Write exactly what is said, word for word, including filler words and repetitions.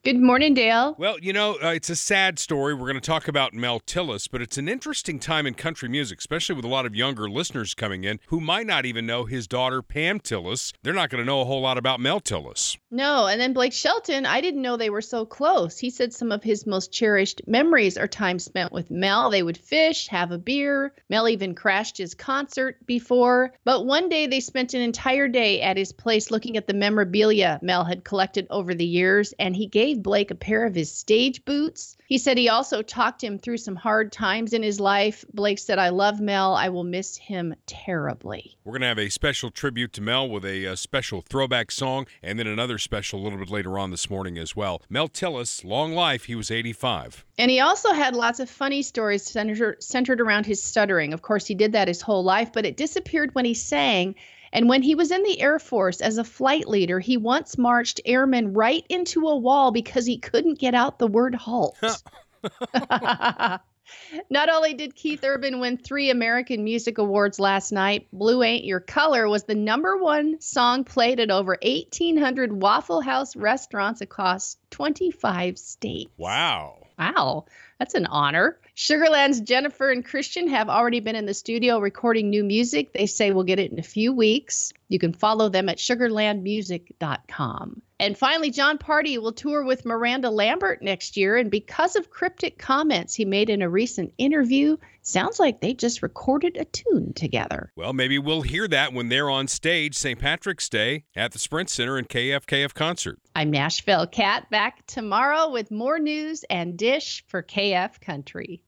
Good morning, Dale. Well, you know, uh, it's a sad story. We're going to talk about Mel Tillis, but it's an interesting time in country music, especially with a lot of younger listeners coming in who might not even know his daughter, Pam Tillis. They're not going to know a whole lot about Mel Tillis. No, and then Blake Shelton, I didn't know they were so close. He said some of his most cherished memories are time spent with Mel. They would fish, have a beer. Mel even crashed his concert before. But one day they spent an entire day at his place looking at the memorabilia Mel had collected over the years, and he gave Blake a pair of his stage boots. He said he also talked him through some hard times in his life. Blake said, "I love Mel. I will miss him terribly." We're going to have a special tribute to Mel with a, a special throwback song, and then another special a little bit later on this morning as well. Mel Tillis, long life. He was eighty-five. And he also had lots of funny stories centered, centered around his stuttering. Of course, he did that his whole life, but it disappeared when he sang. And when he was in the Air Force as a flight leader, he once marched airmen right into a wall because he couldn't get out the word halt. Not only did Keith Urban win three American Music Awards last night, Blue Ain't Your Color was the number one song played at over eighteen hundred Waffle House restaurants across twenty-five states. Wow. Wow, that's an honor. Sugarland's Jennifer and Christian have already been in the studio recording new music. They say we'll get it in a few weeks. You can follow them at sugarland music dot com. And finally, John Party will tour with Miranda Lambert next year. And because of cryptic comments he made in a recent interview, sounds like they just recorded a tune together. Well, maybe we'll hear that when they're on stage Saint Patrick's Day at the Sprint Center in K F K F Concert. I'm Nashville Cat, back tomorrow with more news and Dish for K F Country.